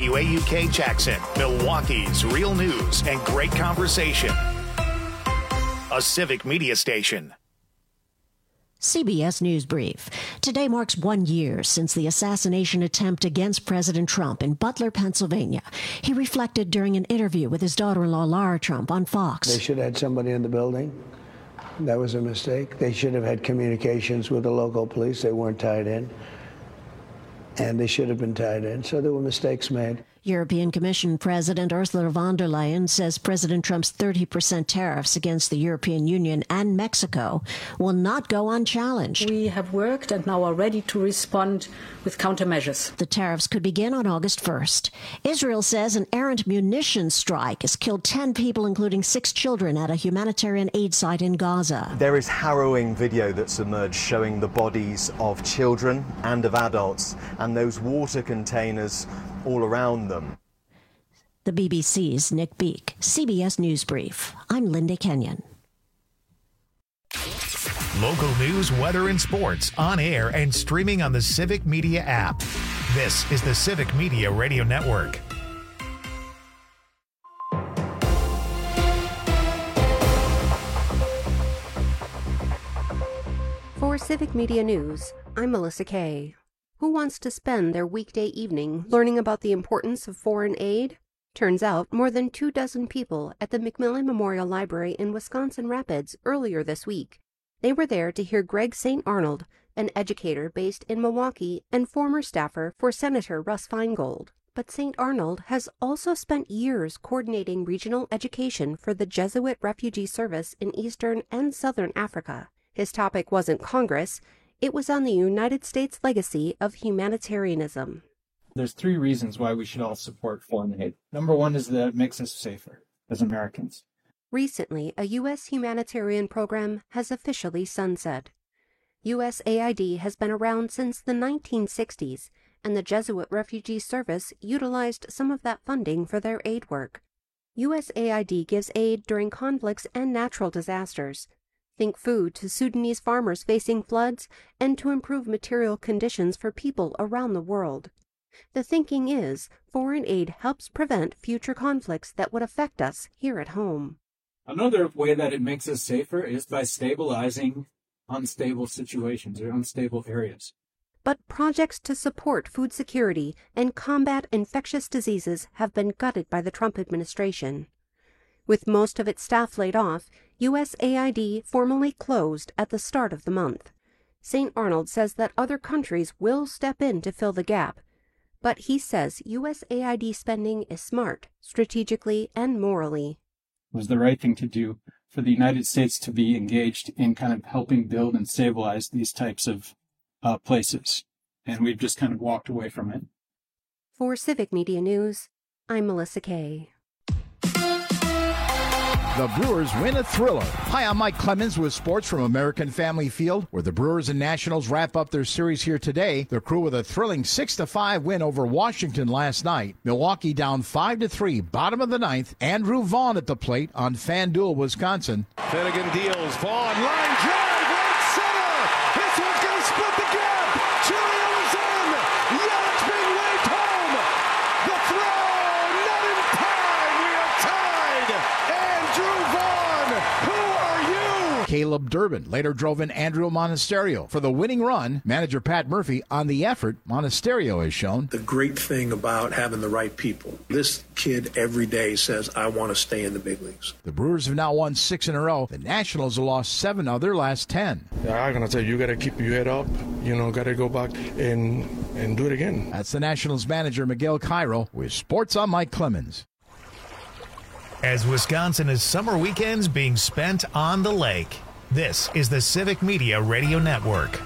WAUK Jackson, Milwaukee's real news and great conversation. A civic media station. CBS News Brief. Today marks 1 year since the assassination attempt against President Trump in Butler, Pennsylvania. He reflected during an interview with his daughter-in-law, Lara Trump, on Fox. They should have had somebody in the building. That was a mistake. They should have had communications with the local police. They weren't tied in. And they should have been tied in. So there were mistakes made. European Commission President Ursula von der Leyen says President Trump's 30% tariffs against the European Union and Mexico will not go unchallenged. We have worked and now are ready to respond with countermeasures. The tariffs could begin on August 1st. Israel says an errant munitions strike has killed 10 people, including 6 children, at a humanitarian aid site in Gaza. There is harrowing video that's emerged showing the bodies of children and of adults and those water containers all around them. The BBC's Nick Beake, CBS News Brief. I'm Linda Kenyon. Local news, weather, and sports on air and streaming on the Civic Media app. This is the Civic Media Radio Network. For Civic Media News, I'm Melissa Kay. Who wants to spend their weekday evening learning about the importance of foreign aid? Turns out more than 24 people at the McMillan Memorial Library in Wisconsin Rapids earlier this week. They were there to hear Greg St. Arnold, an educator based in Milwaukee and former staffer for Senator Russ Feingold. But St. Arnold has also spent years coordinating regional education for the Jesuit Refugee Service in Eastern and Southern Africa. His topic wasn't Congress. It was on the United States legacy of humanitarianism. There's 3 reasons why we should all support foreign aid. Number 1 is that it makes us safer as Americans. Recently, a U.S. humanitarian program has officially sunset. USAID has been around since the 1960s, and the Jesuit Refugee Service utilized some of that funding for their aid work. USAID gives aid during conflicts and natural disasters. Think food to Sudanese farmers facing floods and to improve material conditions for people around the world. The thinking is foreign aid helps prevent future conflicts that would affect us here at home. Another way that it makes us safer is by stabilizing unstable situations or unstable areas. But projects to support food security and combat infectious diseases have been gutted by the Trump administration. With most of its staff laid off, USAID formally closed at the start of the month. St. Arnold says that other countries will step in to fill the gap, but he says USAID spending is smart, strategically and morally. It was the right thing to do for the United States to be engaged in kind of helping build and stabilize these types of places, and we've just kind of walked away from it. For Civic Media News, I'm Melissa Kay. The Brewers win a thriller. Hi, I'm Mike Clemens with sports from American Family Field, where the Brewers and Nationals wrap up their series here today. The Crew with a thrilling 6-5 win over Washington last night. Milwaukee down 5-3, bottom of the 9th. Andrew Vaughn at the plate on FanDuel, Wisconsin. Finnegan deals. Vaughn, line drive, right center. This one's going to split the gap. Julio is in. Yelich being waved home. The throw, not in time. We are tied. Andrew Vaughn, who are you? Caleb Durbin later drove in Andrew Monasterio for the winning run. Manager Pat Murphy on the effort Monasterio has shown. The great thing about having the right people, this kid every day says, I want to stay in the big leagues. The Brewers have now won 6 in a row. The Nationals have lost 7 of their last 10. Yeah, I'm going to tell you, you got to keep your head up. Got to go back and do it again. That's the Nationals manager, Miguel Cairo, with Sports on Mike Clemens. As Wisconsin is summer weekends being spent on the lake, this is the Civic Media Radio Network.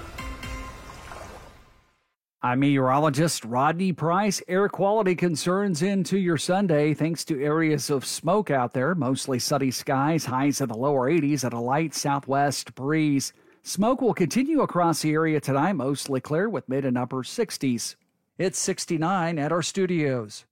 I'm meteorologist Rodney Price. Air quality concerns into your Sunday thanks to areas of smoke out there. Mostly sunny skies, highs in the lower 80s and a light southwest breeze. Smoke will continue across the area tonight, mostly clear with mid and upper 60s. It's 69 at our studios.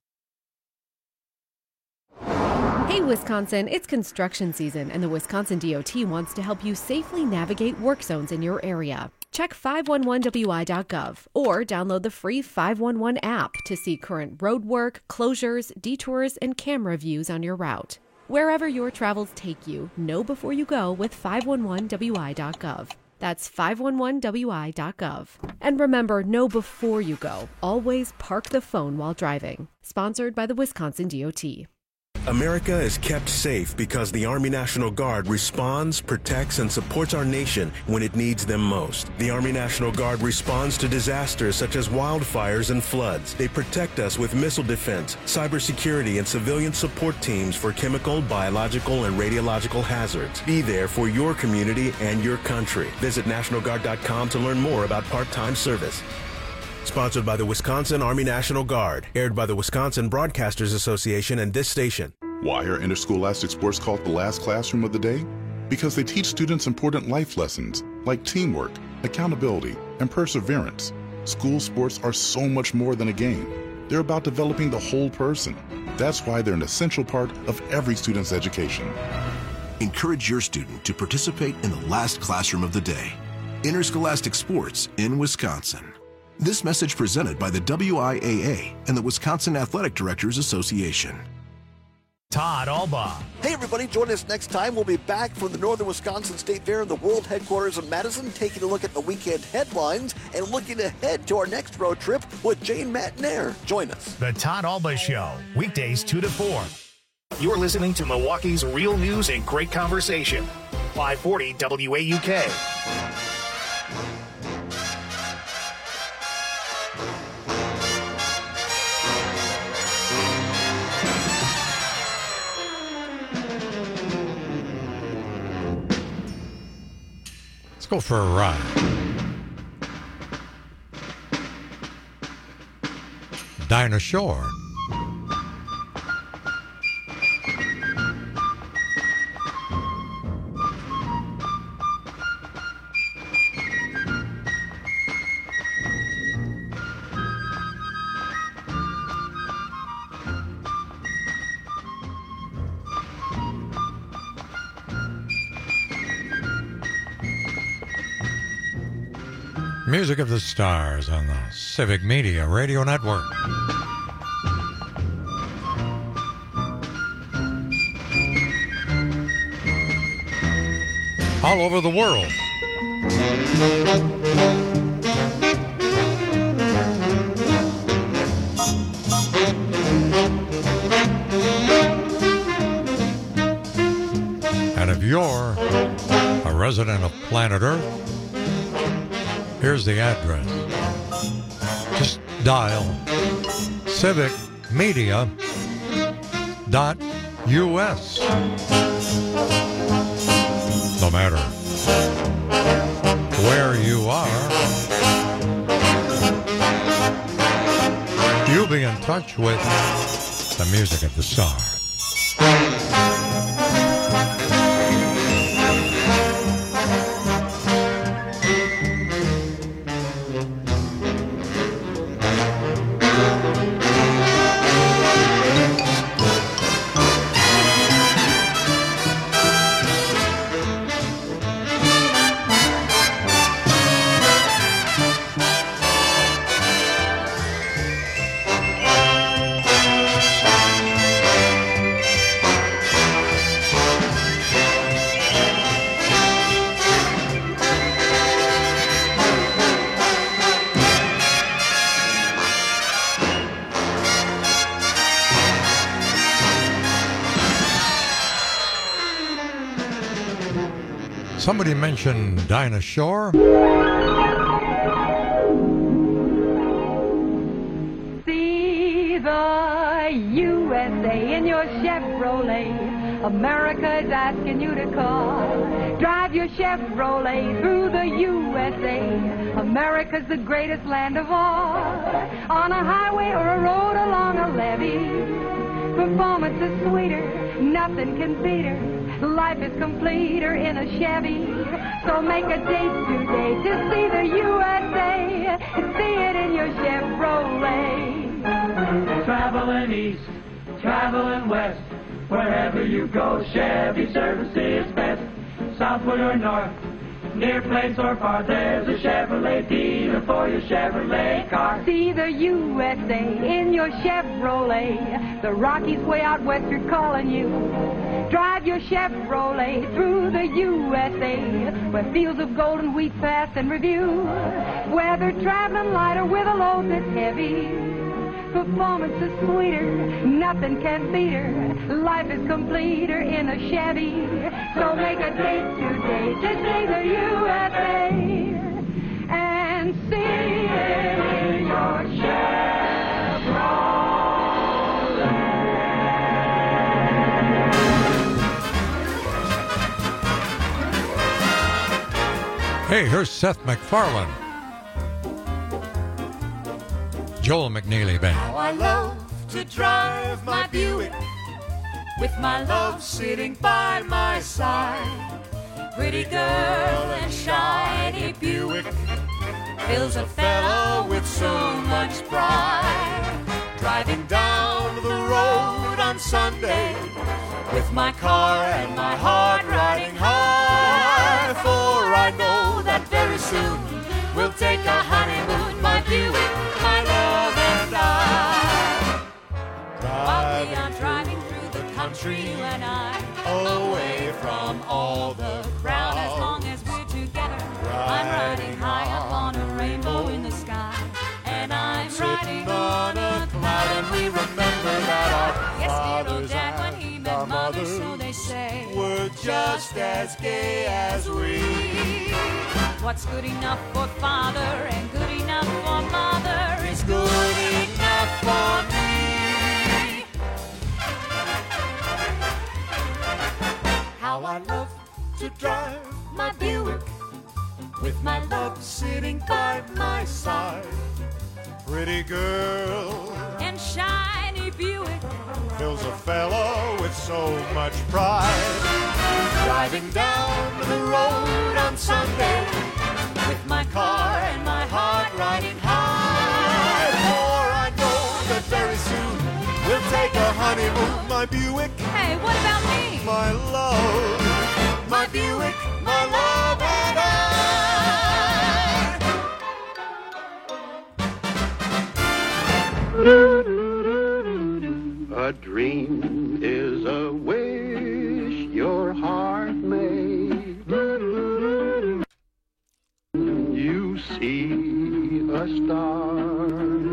Hey Wisconsin, it's construction season and the Wisconsin DOT wants to help you safely navigate work zones in your area. Check 511wi.gov or download the free 511 app to see current roadwork, closures, detours, and camera views on your route. Wherever your travels take you, know before you go with 511wi.gov. That's 511wi.gov. And remember, know before you go. Always park the phone while driving. Sponsored by the Wisconsin DOT. America is kept safe because the Army National Guard responds, protects, and supports our nation when it needs them most. The Army National Guard responds to disasters such as wildfires and floods. They protect us with missile defense, cybersecurity, and civilian support teams for chemical, biological, and radiological hazards. Be there for your community and your country. Visit NationalGuard.com to learn more about part-time service. Sponsored by the Wisconsin Army National Guard. Aired by the Wisconsin Broadcasters Association and this station. Why are interscholastic sports called the last classroom of the day? Because they teach students important life lessons like teamwork, accountability, and perseverance. School sports are so much more than a game. They're about developing the whole person. That's why they're an essential part of every student's education. Encourage your student to participate in the last classroom of the day. Interscholastic sports in Wisconsin. This message presented by the WIAA and the Wisconsin Athletic Directors Association. Todd Albaugh. Hey everybody, join us next time. We'll be back from the Northern Wisconsin State Fair in the world headquarters of Madison, taking a look at the weekend headlines and looking ahead to our next road trip with Jane Matnair. Join us. The Todd Albaugh Show, weekdays 2 to 4. You're listening to Milwaukee's real news and great conversation. 540 WAUK. Go for a ride. Dinah Shore. Music of the Stars on the Civic Media Radio Network. All over the world. And if you're a resident of planet Earth, here's the address. Just dial civicmedia.us. No matter where you are, you'll be in touch with the music of the stars. Somebody mentioned Dinah Shore. See the USA in your Chevrolet. America is asking you to call. Drive your Chevrolet through the USA. America's the greatest land of all. On a highway or a road along a levee, performance is sweeter, nothing can beat her. Life is completer in a Chevy. So make a date today to see the USA. See it in your Chevrolet. Traveling east, traveling west, wherever you go, Chevy service is best. Southward or north, Near place or far, there's a Chevrolet dealer for your Chevrolet car. See the USA in your Chevrolet. The Rockies way out west are calling you. Drive your Chevrolet through the USA, where fields of golden wheat pass and review. Whether traveling light or with a load that's heavy, performance is sweeter, nothing can beat her. Life is completer in a Chevy. So make a date today to see the USA and see it in your Chevrolet. Hey, here's Seth MacFarlane. Joel McNeely Band. How I love to drive my Buick with my love sitting by my side. Pretty girl and shiny Buick fills a fellow with so much pride. Driving down the road on Sunday with my car and my heart riding high. For I know that very soon we'll take a honeymoon, my Buick, my love and I. While we are driving through the country, you and I, away from all the crowd. As long as we're together, I'm riding high up on a rainbow in the sky, and I'm riding on a cloud. And we remember that our fathers Dad, when he met mother, so they say, were just as gay as we. What's good enough for father and good enough for mother is good enough for me. How I love to drive my Buick with my love sitting by my side. Pretty girl and shiny Buick fills a fellow with so much pride. Driving down the road on Sunday with my car and my heart riding high. For I know that very soon we'll take a honeymoon, my Buick. Hey, what about me? My love, my Buick, my love and I. A dream is a wish your heart made. You see a star.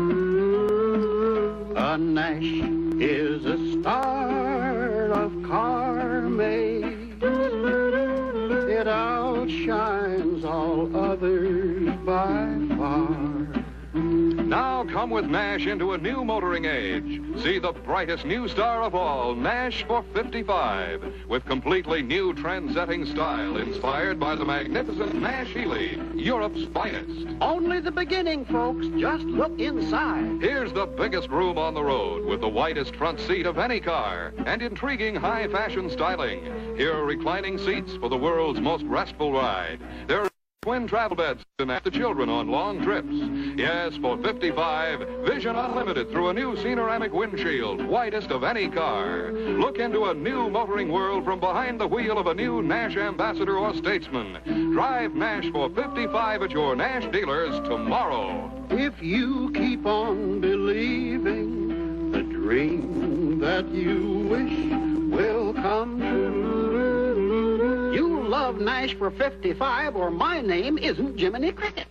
A Nash is a star of car made. It outshines all others by far. Now come with Nash into a new motoring age. See the brightest new star of all, Nash for 55, with completely new trend-setting style inspired by the magnificent Nash Healey, Europe's finest. Only the beginning, folks. Just look inside. Here's the biggest room on the road with the widest front seat of any car and intriguing high-fashion styling. Here are reclining seats for the world's most restful ride. There are twin travel beds to the children on long trips. Yes, for 55, vision unlimited through a new Cenoramic windshield, widest of any car. Look into a new motoring world from behind the wheel of a new Nash Ambassador or Statesman. Drive Nash for 55 at your Nash dealers tomorrow. If you keep on believing, the dream that you wish will come true. You love Nash for 55, or my name isn't Jiminy Cricket.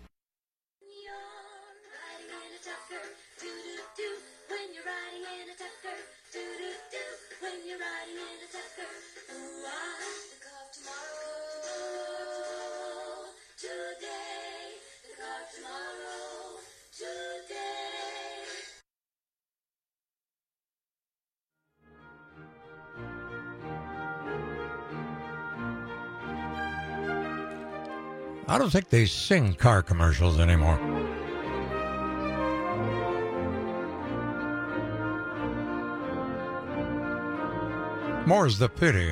I don't think they sing car commercials anymore. More's the pity.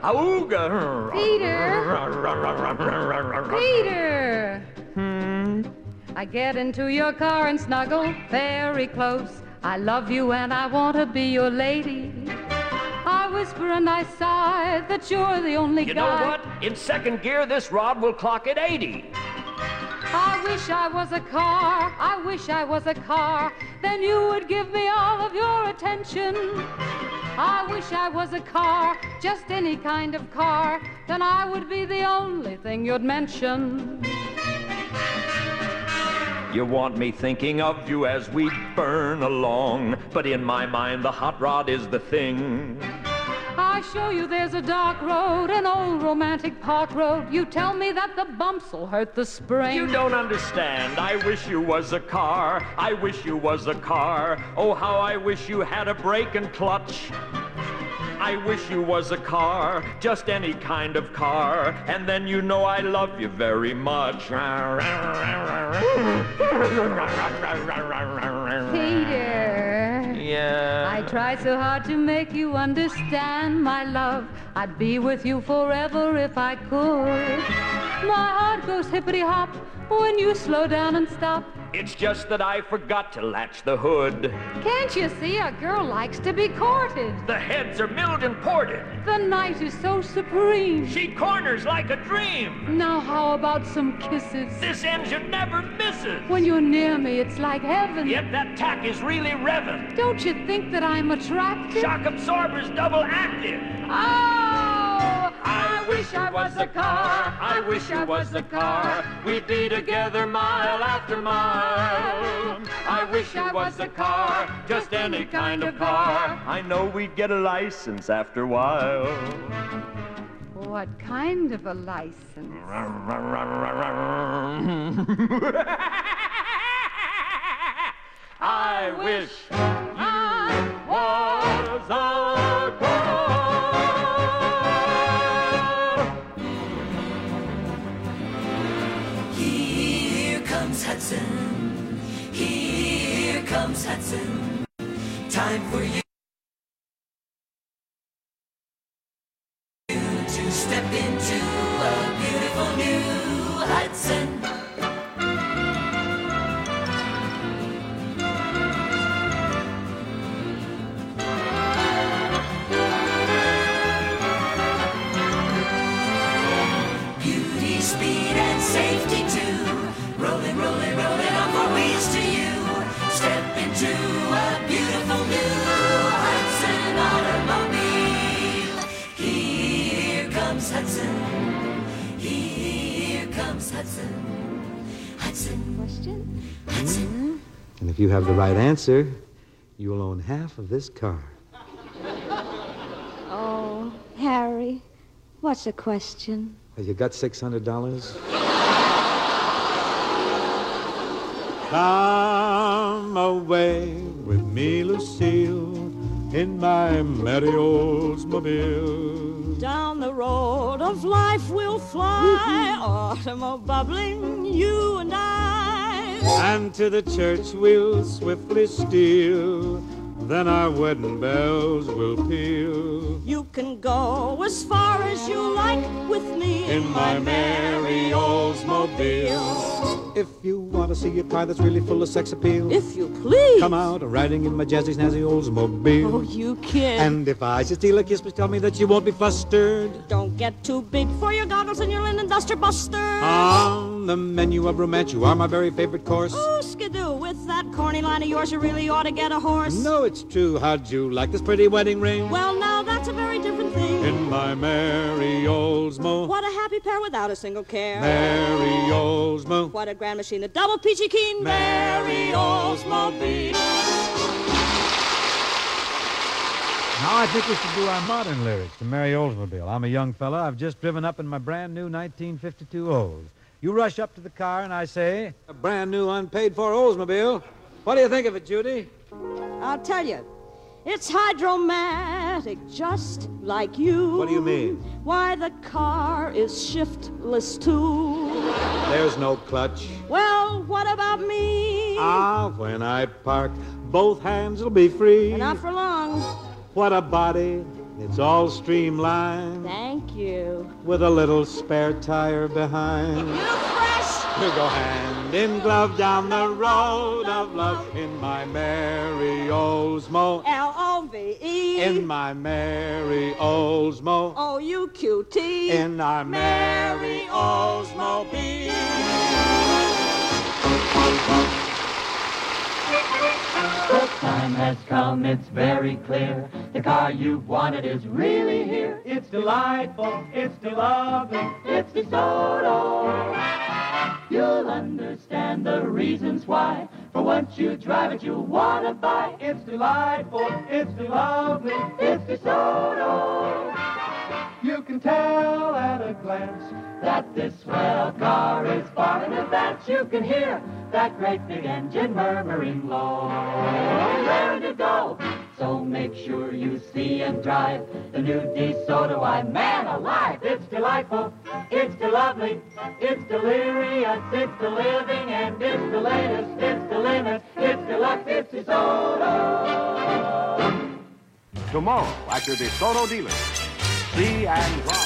Auga. Peter! I get into your car and snuggle very close. I love you and I want to be your lady. I whisper and I sigh that you're the only guy. You know what? In second gear, this rod will clock at 80. I wish I was a car. I wish I was a car. Then you would give me all of your attention. I wish I was a car, just any kind of car. Then I would be the only thing you'd mention. You want me thinking of you as we burn along, but in my mind the hot rod is the thing. I show you there's a dark road, an old romantic park road. You tell me that the bumps will hurt the spring. You don't understand. I wish you was a car. I wish you was a car. Oh, how I wish you had a brake and clutch. I wish you was a car, just any kind of car, and then you know I love you very much. Peter. Yeah? I try so hard to make you understand my love. I'd be with you forever if I could. My heart goes hippity-hop when you slow down and stop. It's just that I forgot to latch the hood. Can't you see a girl likes to be courted? The heads are milled and ported. The night is so supreme. She corners like a dream. Now how about some kisses? This engine never misses. When you're near me, it's like heaven. Yet that tack is really revving. Don't you think that I'm attractive? Shock absorber's double active. Oh, I wish I was a car. I wish I was a car. We'd be together mile after mile. I wish I was a car, just any kind of car. I know we'd get a license after a while. What kind of a license? I wish I was a car. Here comes Hudson. Here comes Hudson. Time for you to step into a beautiful new Hudson. Beauty, speed, and safety too. Rolling, rolling, rolling on four wheels to you. Step into a beautiful new Hudson automobile. Here comes Hudson. Here comes Hudson. Hudson. Question? Hudson. And if you have the right answer, you will own half of this car. Oh, Harry, what's the question? Have you got $600? Come away with me, Lucille, in my merry Oldsmobile. Down the road of life we'll fly, automobile bubbling, you and I. And to the church we'll swiftly steal, then our wedding bells will peal. You can go as far as you like with me in my merry Oldsmobile. If you want to see a car that's really full of sex appeal, if you please, come out riding in my jazzy snazzy Oldsmobile. Oh, you kid. And if I should steal a kiss, please tell me that you won't be flustered. Don't get too big for your goggles and your linen duster buster. On the menu of romance, you are my very favorite course. Oh, skidoo, with that corny line of yours, you really ought to get a horse. No, it's true. How'd you like this pretty wedding ring? Well, now that's a very different thing. In my merry Oldsmo. What a happy pair without a single care. Merry Oldsmo. What a grand machine, a double peachy keen. Merry Oldsmobile. Now I think we should do our modern lyrics to Merry Oldsmobile. I'm a young fella. I've just driven up in my brand new 1952 Olds. You rush up to the car and I say, a brand new unpaid-for Oldsmobile. What do you think of it, Judy? I'll tell you. It's hydromatic, just like you. What do you mean? Why, the car is shiftless, too. There's no clutch. Well, what about me? When I park, both hands will be free. Not for long. What a body, It's all streamlined. Thank you. With a little spare tire behind. We'll go hand in glove down the road of love in my merry Oldsmo. L-O-V-E. In my merry Oldsmo. O-U-Q-T. In our merry Oldsmobile. The time has come, it's very clear. The car you've wanted is really here. It's delightful, it's lovely, it's DeSoto. You'll understand the reasons why. For once you drive it, you'll want to buy. It's delightful, it's lovely, it's DeSoto. You can tell at a glance that this swell car is far in advance. You can hear that great big engine murmuring low, raring to go. So make sure you see and drive the new DeSoto. Why, man alive, it's delightful, it's lovely, it's delirious, it's the living, and it's the latest, it's the limit, it's deluxe, it's DeSoto. Tomorrow at your DeSoto dealer, see and drive.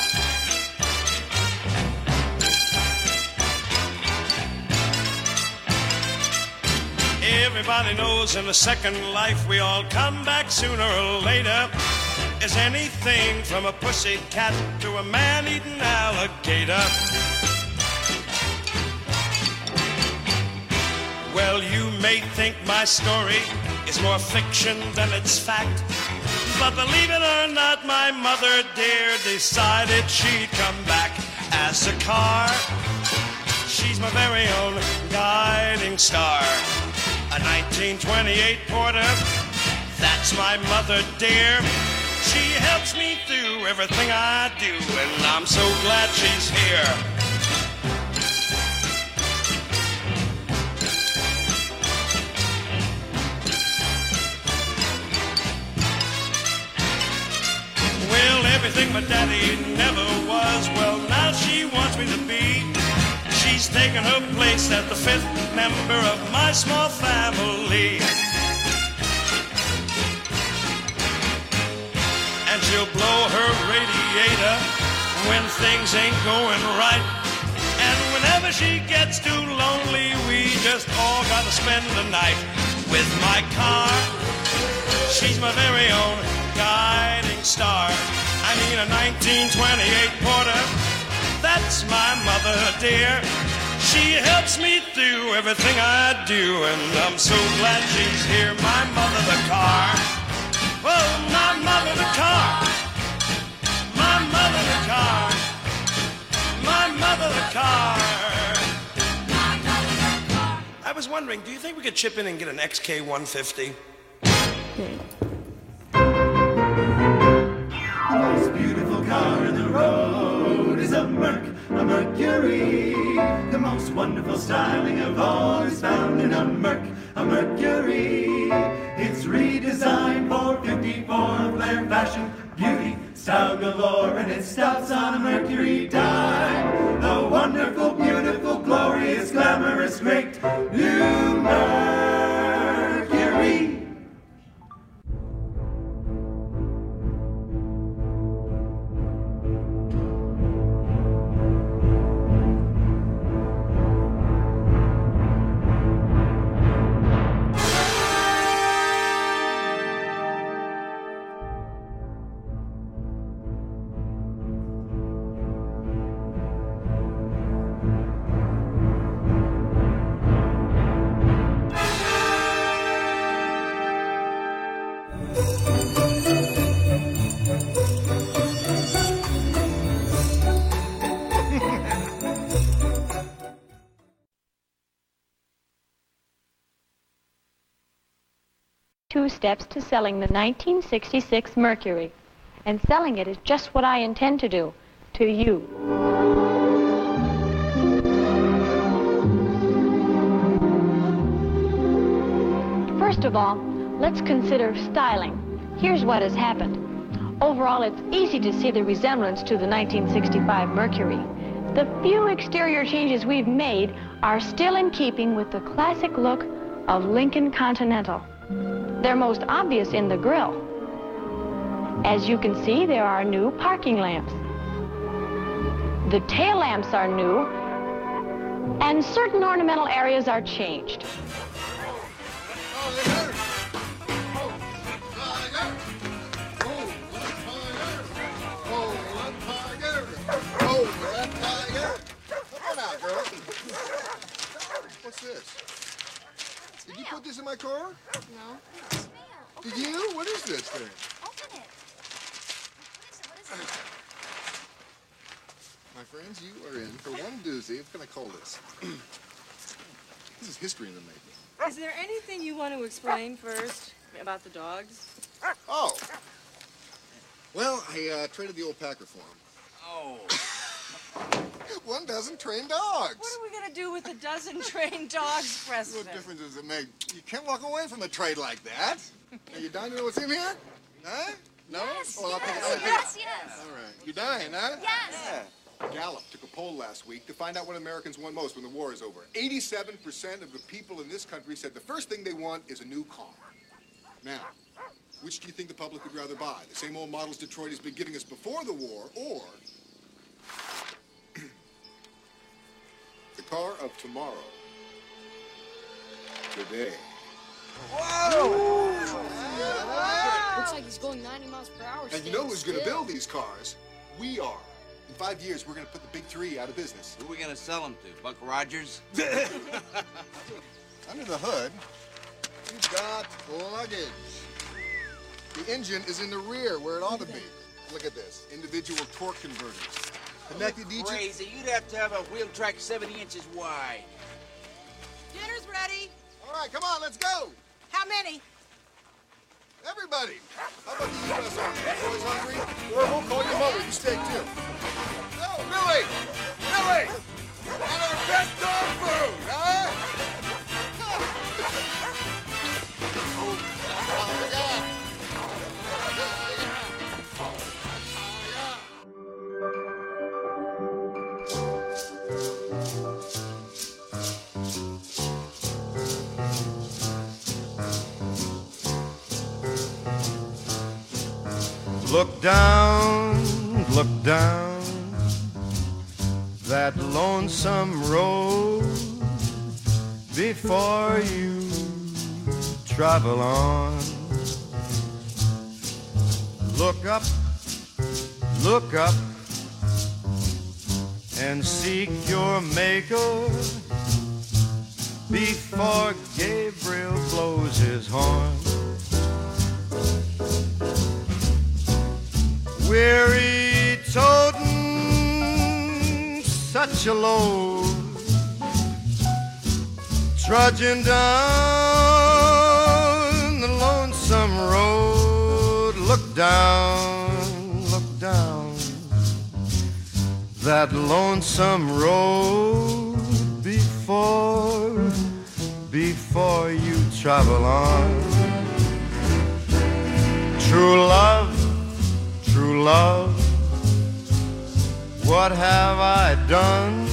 Everybody knows in the second life we all come back sooner or later. Is anything from a pussy cat to a man-eating alligator. Well, you may think my story is more fiction than it's fact, but believe it or not, my mother dear decided she'd come back as a car. She's my very own guiding star. A 1928 Porter, that's my mother dear. She helps me through everything I do, and I'm so glad she's here. Well, everything my daddy never was, well, now she wants me to be. She's taken her place as the fifth member of my small family. And she'll blow her radiator when things ain't going right. And whenever she gets too lonely, we just all gotta spend the night with my car. She's my very own guiding star. I mean a 1928 Porter. That's my mother dear. She helps me through everything I do, and I'm so glad she's here. My mother the car. Oh, my mother the car. My mother the car. My mother the car. I was wondering, do you think we could chip in and get an XK150? The most beautiful car in the road is a Mercury. The most wonderful styling of all is found in a Mercury. It's redesigned for 54 flair, fashion, beauty, style galore, and it stops on a Mercury dime. The wonderful, beautiful, glorious, glamorous, great new Mercury. Two steps to selling the 1966 Mercury. And selling it is just what I intend to do, to you. First of all, let's consider styling. Here's what has happened. Overall, it's easy to see the resemblance to the 1965 Mercury. The few exterior changes we've made are still in keeping with the classic look of Lincoln Continental. They're most obvious in the grille. As you can see, there are new parking lamps. The tail lamps are new, and certain ornamental areas are changed. What's this? Did you put this in my car? No. Did you? What is this thing? Open it. What is it? My friends, you are in for one doozy. What can I call this? This is history in the making. Is there anything you want to explain first about the dogs? Oh. Well, I traded the old Packer for him. Oh. 1 dozen trained dogs. What are we going to do with a dozen trained dogs, Preston? What difference does it make? You can't walk away from a trade like that. Are you dying to know what's in here? Huh? No? Yes, Well, I'll take it. yes. All right. You're dying, huh? Yes. Yeah. Gallup took a poll last week to find out what Americans want most when the war is over. 87% of the people in this country said the first thing they want is a new car. Now, which do you think the public would rather buy? The same old models Detroit has been giving us before the war, or the car of tomorrow? Today. Whoa! Looks like he's going 90 miles per hour. And you know who's going to build these cars? We are. In 5 years, we're going to put the big three out of business. Who are we going to sell them to? Buck Rogers? Under the hood, you've got luggage. The engine is in the rear where it ought to be. Look at this. Individual torque converters. Connected each... Crazy. You'd have to have a wheel track 70 inches wide. Dinner's ready. All right, come on, let's go. How many? Everybody. How about the U.S. Army? You boys hungry? Or we'll call your mother. You stay too. No, Billy! Billy! And our best dog food, huh? Look down that lonesome road before you travel on. Look up, and seek your maker before Gabriel blows his horn. Weary toting such a load, trudging down the lonesome road. Look down that lonesome road before you travel on. True love, what have I done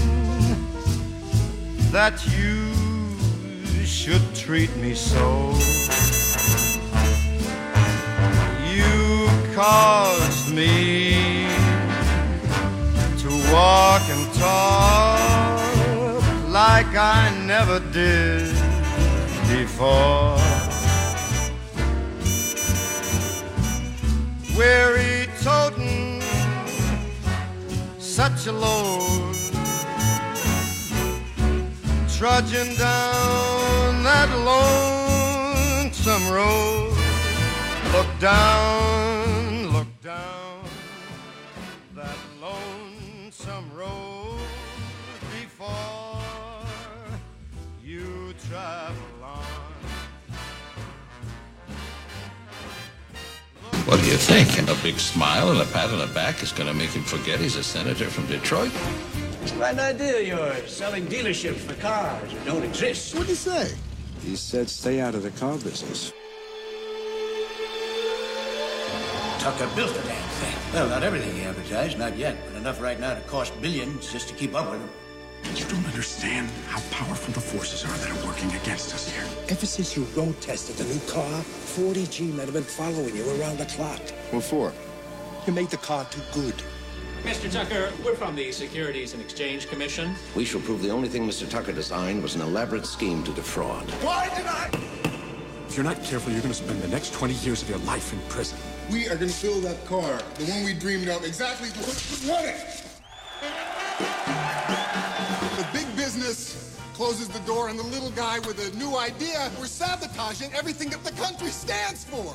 that you should treat me so? You caused me to walk and talk like I never did before. Weary toting such a load, trudging down that lonesome road. Look down that lonesome road before you travel on. What do you think? A big smile and a pat on the back is going to make him forget he's a senator from Detroit? It's quite an idea of yours, selling dealerships for cars that don't exist. What'd he say? He said stay out of the car business. Tucker built the damn thing. Well, not everything he advertised, not yet, but enough right now to cost billions just to keep up with him. You don't understand how powerful the forces are that are working against us here. Ever since you road tested the new car, 40G men have been following you around the clock. What for? You made the car too good. Mr. Tucker, we're from the Securities and Exchange Commission. We shall prove the only thing Mr. Tucker designed was an elaborate scheme to defraud. Why did I? If you're not careful, you're going to spend the next 20 years of your life in prison. We are going to fill that car, the one we dreamed of, exactly the way we want it. The big business closes the door, and the little guy with a new idea, we're sabotaging everything that the country stands for.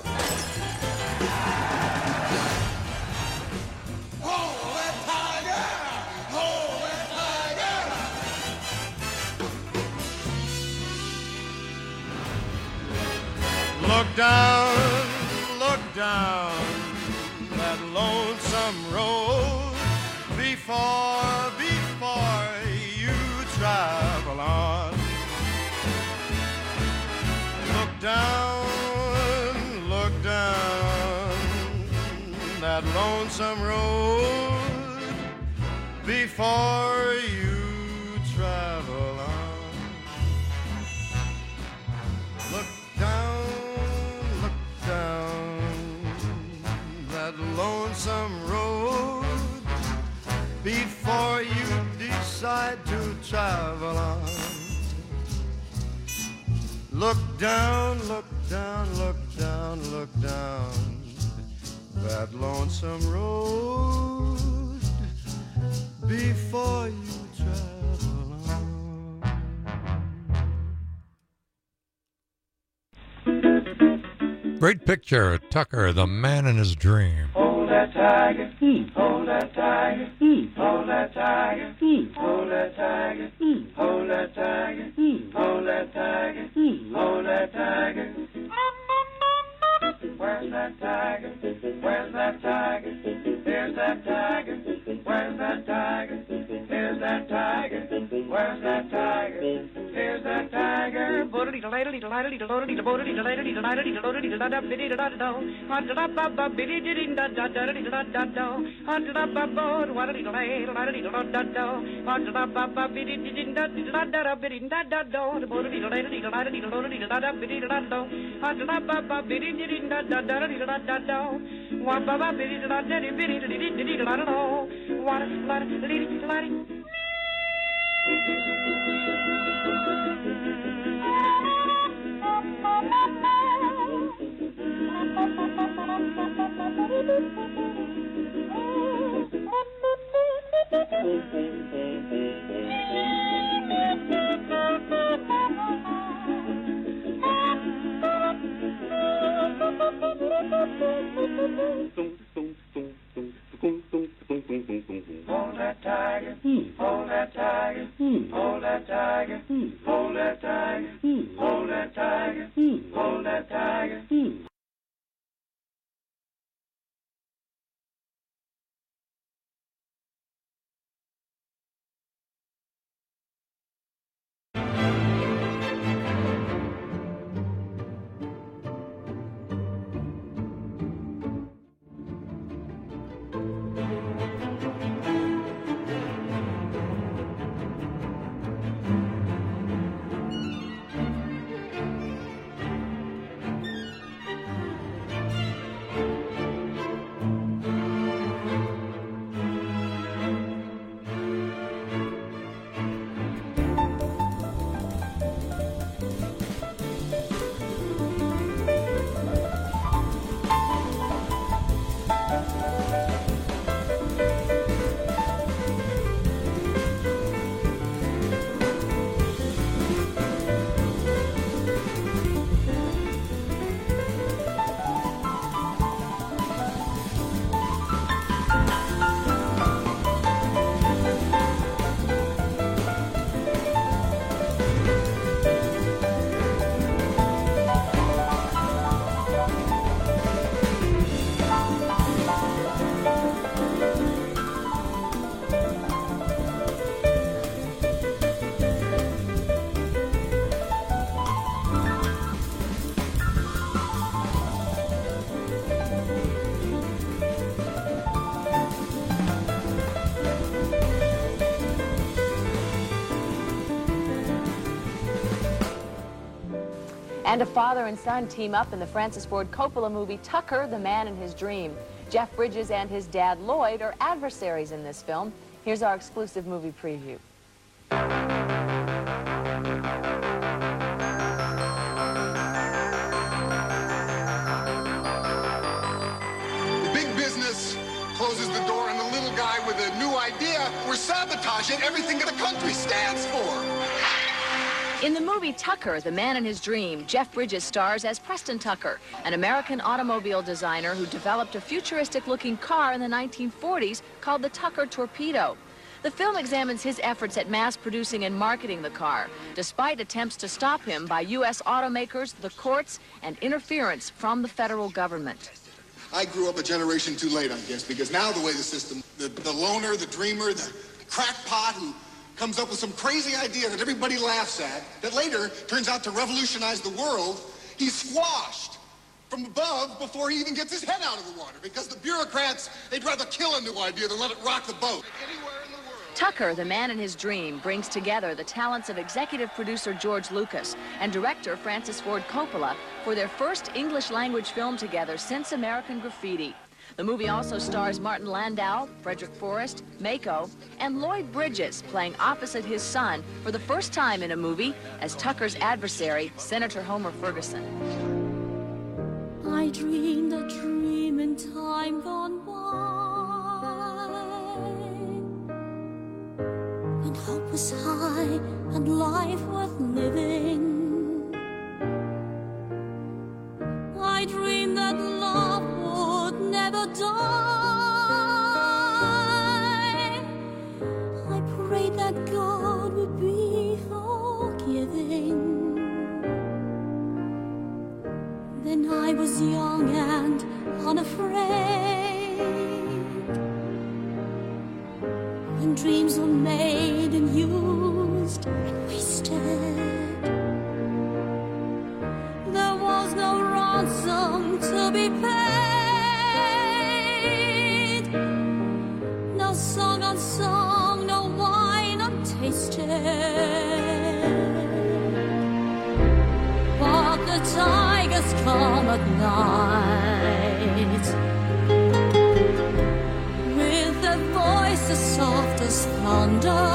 Hold that tiger! Hold that tiger! Look down that lonesome road before you travel on. Look down that lonesome road before you travel on. Look down that lonesome road before you decide to travel on. Look down that lonesome road before you travel on. Great picture, Tucker, the man in his dream. Hold that tiger, hold that tiger, hold that tiger, hold that tiger, hold that tiger, hold that tiger, hold that tiger. Where's that tiger? Where's that tiger? Here's that tiger. Where's that tiger? Here's that tiger. Where's that tiger? Here's that tiger. Hold that tiger, hold that tiger, hold that tiger, hold that tiger, hold that tiger, hold that tiger. And a father and son team up in the Francis Ford Coppola movie Tucker, the Man in His Dream. Jeff Bridges and his dad Lloyd are adversaries in this film. Here's our exclusive movie preview. Big business closes the door on the little guy with a new idea. We're sabotaging everything that the country stands for. In the movie Tucker, the Man in His Dream, Jeff Bridges stars as Preston Tucker, an American automobile designer who developed a futuristic-looking car in the 1940s called the Tucker Torpedo. The film examines his efforts at mass-producing and marketing the car, despite attempts to stop him by U.S. automakers, the courts, and interference from the federal government. I grew up a generation too late, I guess, because now the way the system, the loner, the dreamer, the crackpot who comes up with some crazy idea that everybody laughs at, that later turns out to revolutionize the world, he's squashed from above before he even gets his head out of the water, because the bureaucrats, they'd rather kill a new idea than let it rock the boat. Tucker, the Man in His Dream, brings together the talents of executive producer George Lucas and director Francis Ford Coppola for their first English-language film together since American Graffiti. The movie also stars Martin Landau, Frederick Forrest, Mako, and Lloyd Bridges playing opposite his son for the first time in a movie as Tucker's adversary, Senator Homer Ferguson. I dreamed a dream in time gone by, when hope was high and life worth living. I dreamed that love would never die. I prayed that God would be forgiving. Then I was young and unafraid. When dreams were made and used and wasted, there was no ransom to be paid. No song unsung, no wine untasted. But the tigers come at night, with their voices soft as thunder,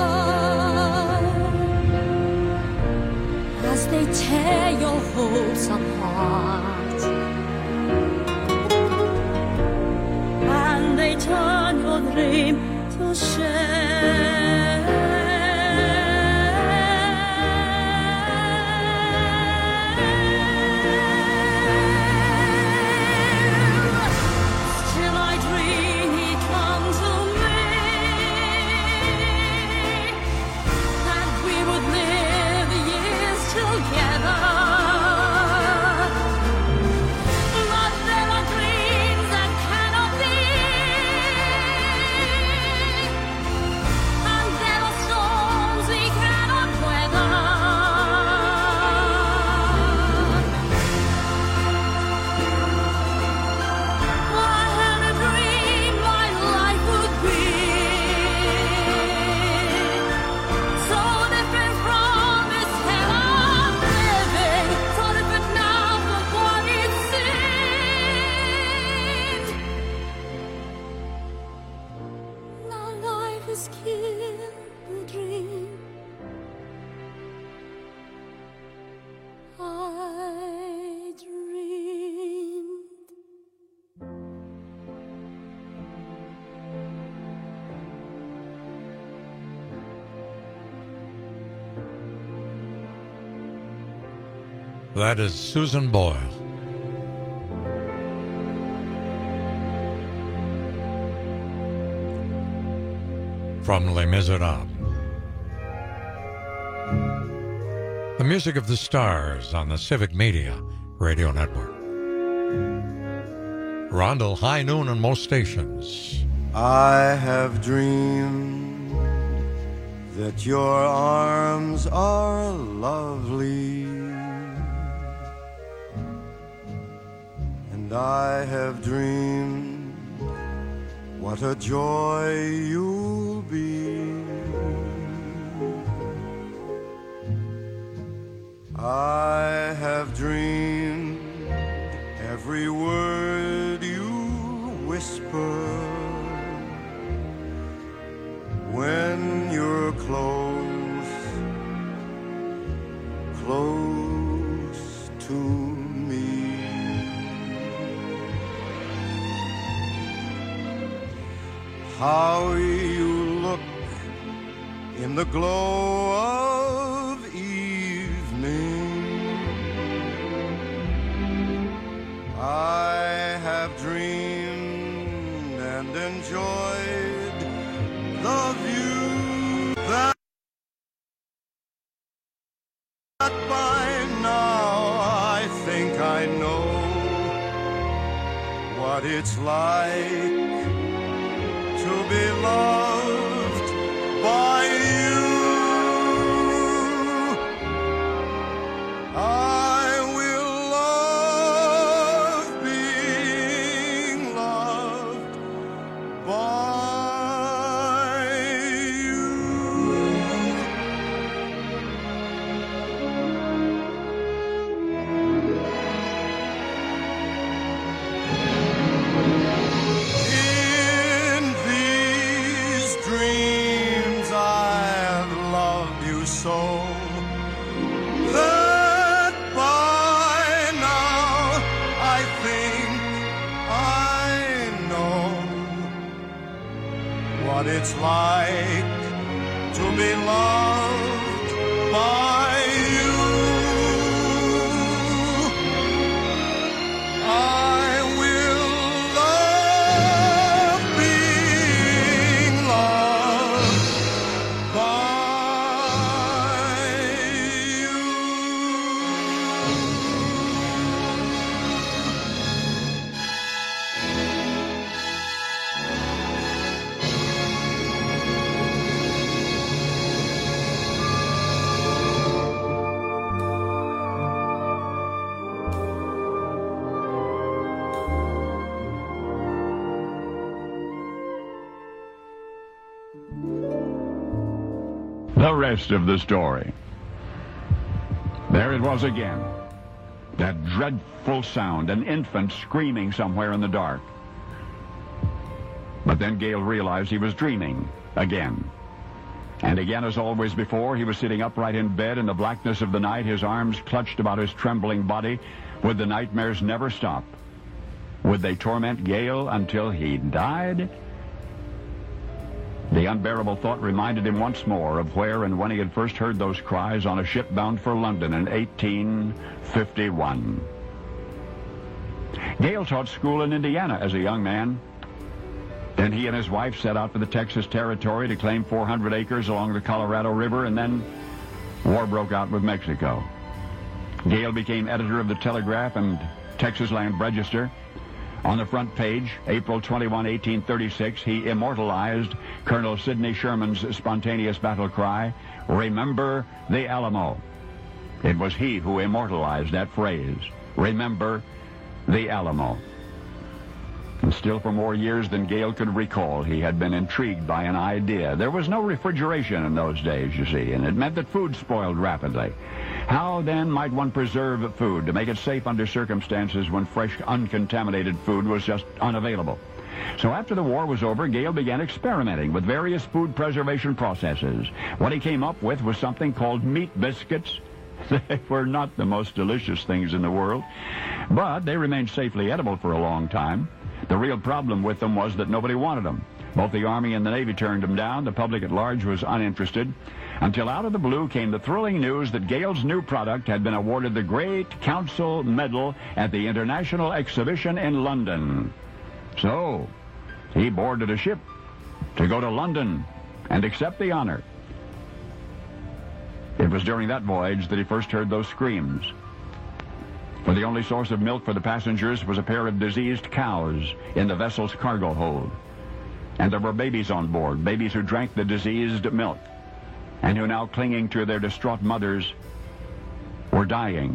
as they tear your hopes apart, and they turn your dream to shame. Still I dream he'd come to me, that we would live years together. But there are dreams that cannot be, and there are storms we cannot weather. I had a dream my life would be so different from this hell I'm living, so different now from what it seemed. Now life has killed the dream I dreamed. That is Susan Boyle. From Les Miserables. The music of the stars on the Civic Media Radio Network. Rondell, high noon on most stations. I have dreamed that your arms are lovely, and I have dreamed what a joy you'll be. I have dreamed close to me. How you look in the glow of evening. I have dreamed and enjoyed the view that by now I think I know what it's like to be loved by you. I will love being loved by you. In these dreams I've loved you so that by now I think I know what it's like to be loved by you. I will love being loved by you. The rest of the story. There it was again. That dreadful sound, an infant screaming somewhere in the dark. But then Gale realized he was dreaming again. And again, as always before, he was sitting upright in bed in the blackness of the night, his arms clutched about his trembling body. Would the nightmares never stop? Would they torment Gale until he died? The unbearable thought reminded him once more of where and when he had first heard those cries on a ship bound for London in 1851. Gale taught school in Indiana as a young man. Then he and his wife set out for the Texas Territory to claim 400 acres along the Colorado River, and then war broke out with Mexico. Gale became editor of the Telegraph and Texas Land Register. On the front page, April 21, 1836, he immortalized Colonel Sidney Sherman's spontaneous battle cry, "Remember the Alamo." It was he who immortalized that phrase, "Remember the Alamo." And still for more years than Gale could recall, he had been intrigued by an idea. There was no refrigeration in those days, you see, and it meant that food spoiled rapidly. How, then, might one preserve food to make it safe under circumstances when fresh, uncontaminated food was just unavailable? So after the war was over, Gale began experimenting with various food preservation processes. What he came up with was something called meat biscuits. They were not the most delicious things in the world, but they remained safely edible for a long time. The real problem with them was that nobody wanted them. Both the Army and the Navy turned them down. The public at large was uninterested, until out of the blue came the thrilling news that Gale's new product had been awarded the Great Council Medal at the International Exhibition in London. So he boarded a ship to go to London and accept the honor. It was during that voyage that he first heard those screams. For the only source of milk for the passengers was a pair of diseased cows in the vessel's cargo hold. And there were babies on board, babies who drank the diseased milk, and who now, clinging to their distraught mothers, were dying.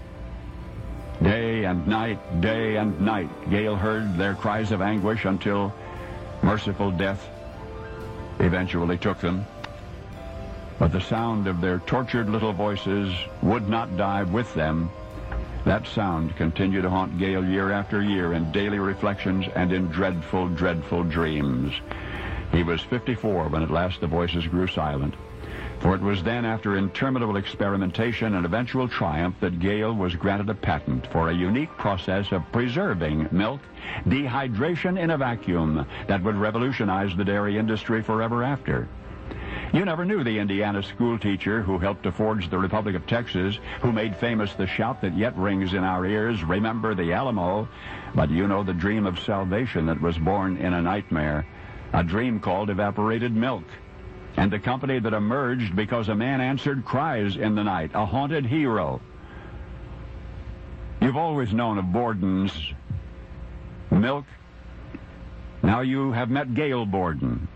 Day and night, Gale heard their cries of anguish until merciful death eventually took them. But the sound of their tortured little voices would not die with them. That sound continued to haunt Gale year after year in daily reflections and in dreadful, dreadful dreams. He was 54 when at last the voices grew silent. For it was then, after interminable experimentation and eventual triumph, that Gale was granted a patent for a unique process of preserving milk, dehydration in a vacuum, that would revolutionize the dairy industry forever after. You never knew the Indiana school teacher who helped to forge the Republic of Texas, who made famous the shout that yet rings in our ears, "Remember the Alamo," but you know the dream of salvation that was born in a nightmare, a dream called evaporated milk, and the company that emerged because a man answered cries in the night, a haunted hero. You've always known of Borden's milk. Now you have met Gale Borden.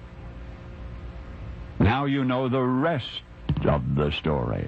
Now you know the rest of the story.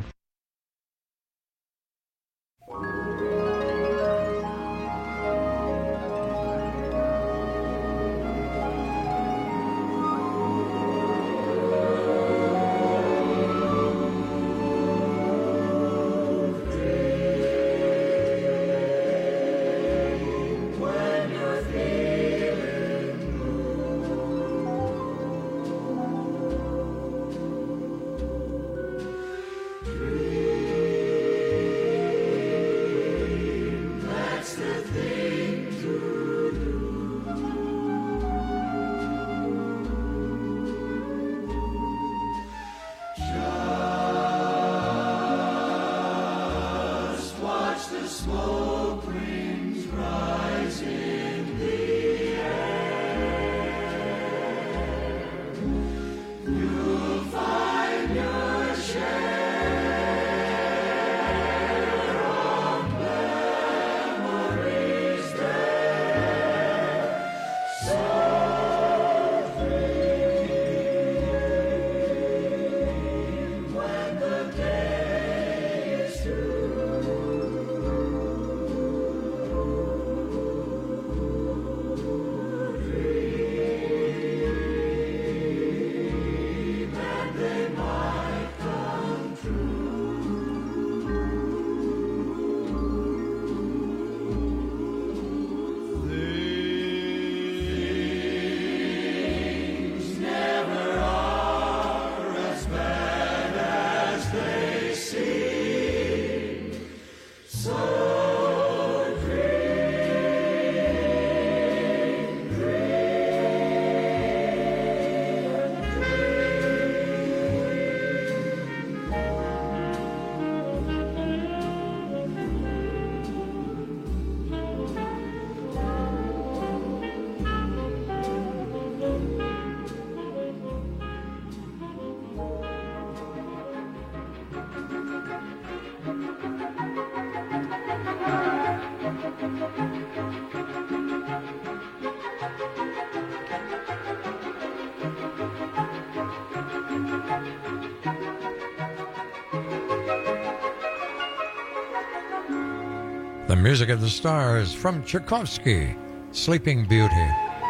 The music of the stars from Tchaikovsky, Sleeping Beauty,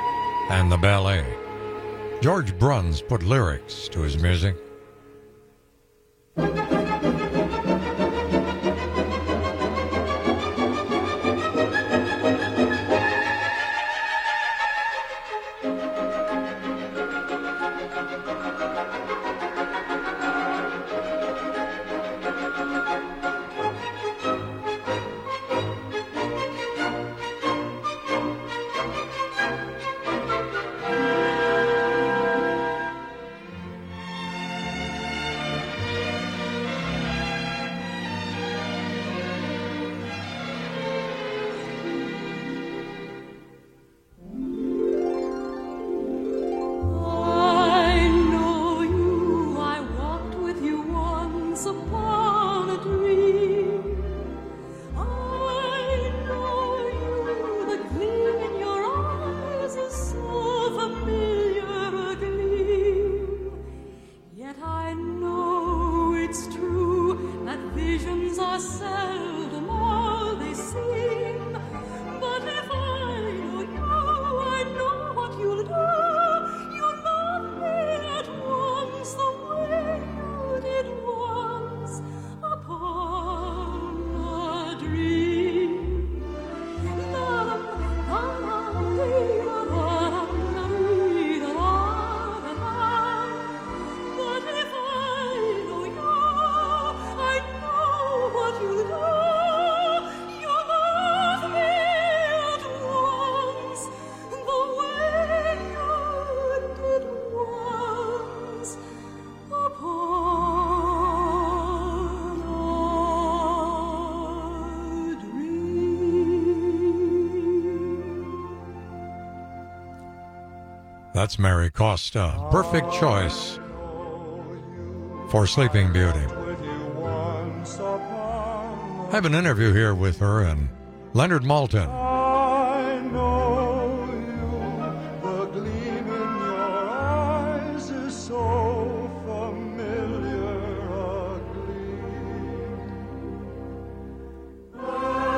and the ballet. George Bruns put lyrics to his music. That's Mary Costa. Perfect choice for Sleeping Beauty. I have an interview here with her and Leonard Maltin. I know you, the gleam in your eyes is so familiar a gleam. And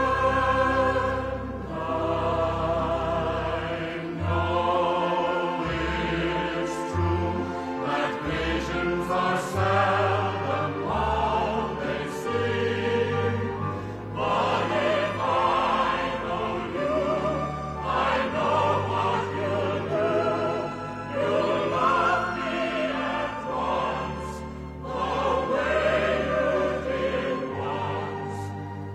I know it's true that visions are seldom all they seem. But if I know you, I know what you'll do. You'll love me at once, the way you did once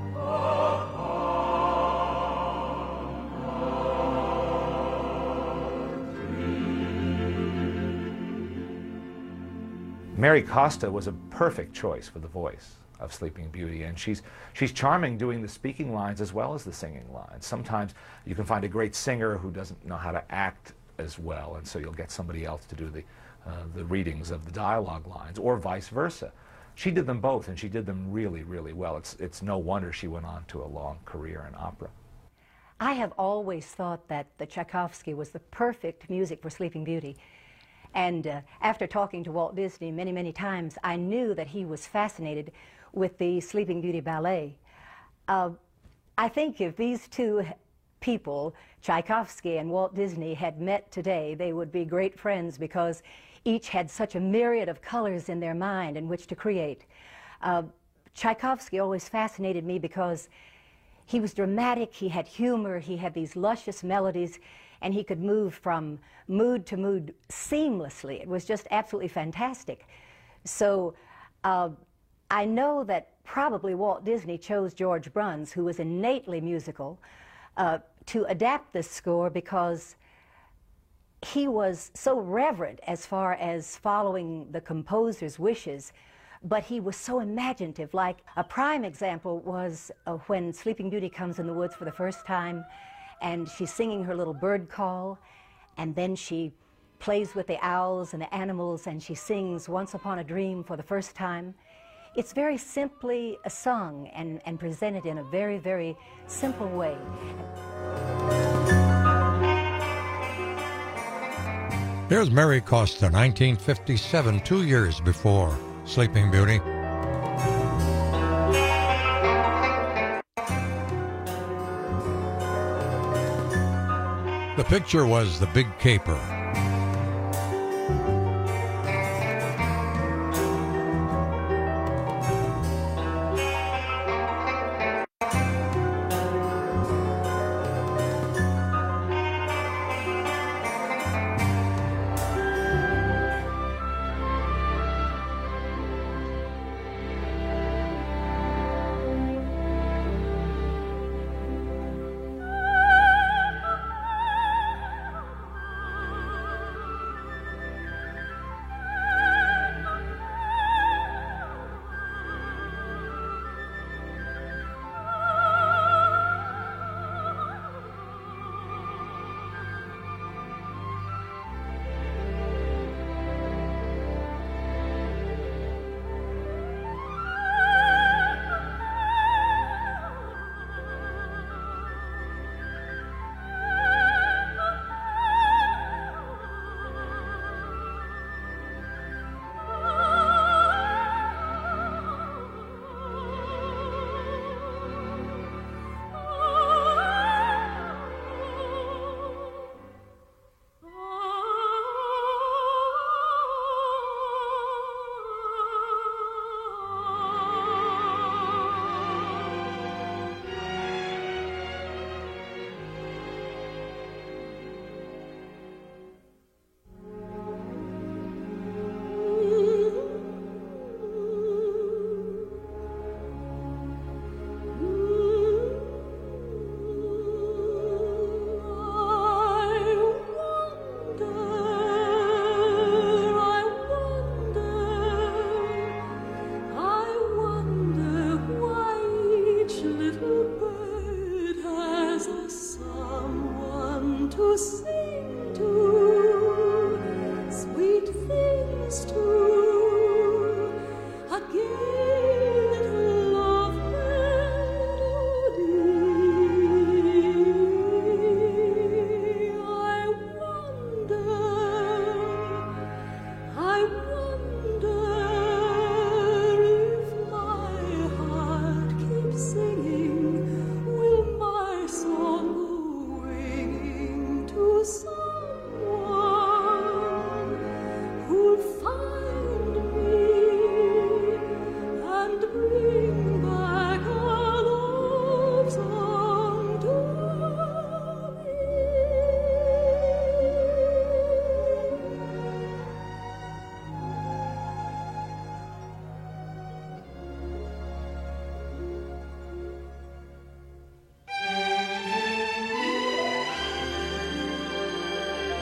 Mary Costa was a perfect choice for the voice of Sleeping Beauty, and she's charming doing the speaking lines as well as the singing lines. Sometimes you can find a great singer who doesn't know how to act as well, and so you'll get somebody else to do the readings of the dialogue lines, or vice versa. She did them both, and she did them really, really well. It's no wonder she went on to a long career in opera. I have always thought that the Tchaikovsky was the perfect music for Sleeping Beauty. And after talking to Walt Disney many, many times, I knew that he was fascinated with the Sleeping Beauty ballet. I think if these two people, Tchaikovsky and Walt Disney, had met today, they would be great friends because each had such a myriad of colors in their mind in which to create. Tchaikovsky always fascinated me because he was dramatic, he had humor, he had these luscious melodies, and he could move from mood to mood seamlessly. It was just absolutely fantastic. So I know that probably Walt Disney chose George Bruns, who was innately musical, to adapt this score because he was so reverent as far as following the composer's wishes, but he was so imaginative. Like a prime example was when Sleeping Beauty comes in the woods for the first time, and she's singing her little bird call, and then she plays with the owls and the animals, and she sings Once Upon a Dream for the first time. It's very simply sung and presented in a very, very simple way. Here's Mary Costa, 1957, 2 years before Sleeping Beauty. The picture was The Big Caper.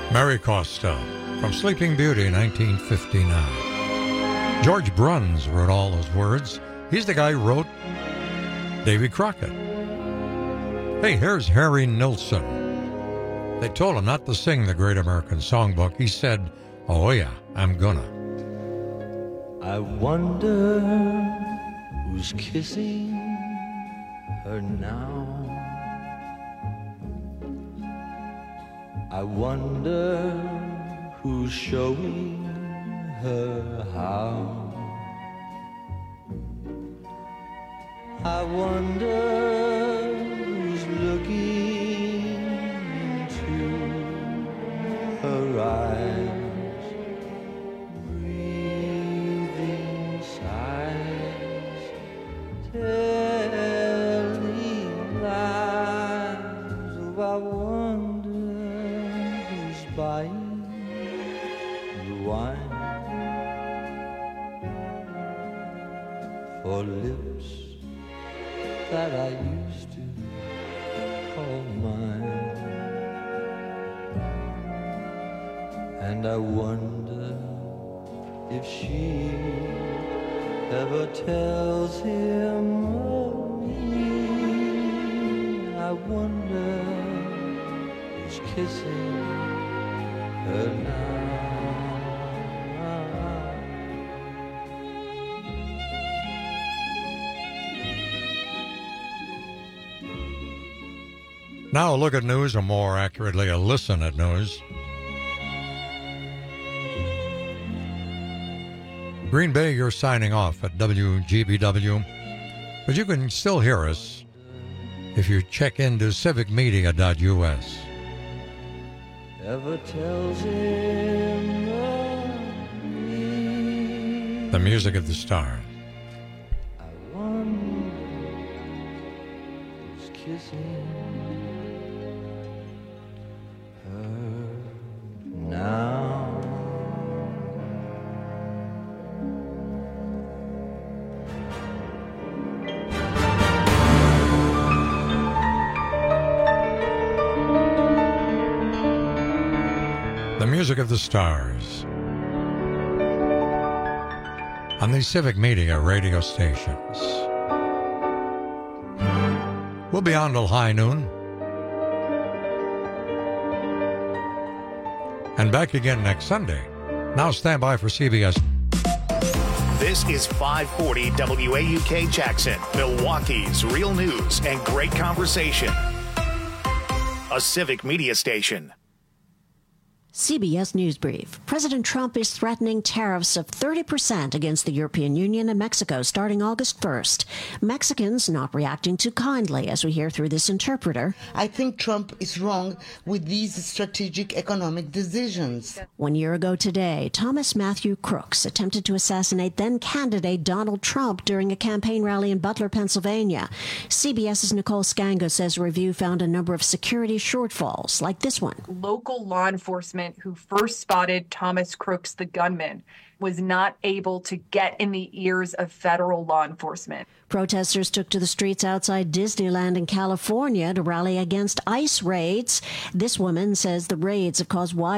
Mary Costa from Sleeping Beauty, 1959. George Bruns wrote all those words. He's the guy who wrote Davy Crockett. Hey, here's Harry Nilsson. They told him not to sing the Great American Songbook. He said, oh yeah, I'm gonna. I wonder who's kissing her now. I wonder who's showing her how. I wonder who's looking into her eyes, breathing sighs, telling lies. Oh, I wonder who's buying the wine for lips that I used to call mine. And I wonder if she ever tells him of me. I wonder who's kissing her now. Now a look at news, or more accurately, a listen at news. Green Bay, you're signing off at WGBW, but you can still hear us if you check into civicmedia.us. Ever tells him of me. The music of the stars. I wonder who's kissing her now. The music of the stars on these Civic Media radio stations. We'll be on till high noon and back again next Sunday. Now stand by for CBS. This is 540 WAUK Jackson, Milwaukee's real news and great conversation. A Civic Media station. CBS News Brief. President Trump is threatening tariffs of 30% against the European Union and Mexico starting August 1st. Mexicans not reacting too kindly, as we hear through this interpreter. I think Trump is wrong with these strategic economic decisions. 1 year ago today, Thomas Matthew Crooks attempted to assassinate then-candidate Donald Trump during a campaign rally in Butler, Pennsylvania. CBS's Nicole Scanga says a review found a number of security shortfalls, like this one. Local law enforcement who first spotted Thomas Crooks, the gunman, was not able to get in the ears of federal law enforcement. Protesters took to the streets outside Disneyland in California to rally against ICE raids. This woman says the raids have caused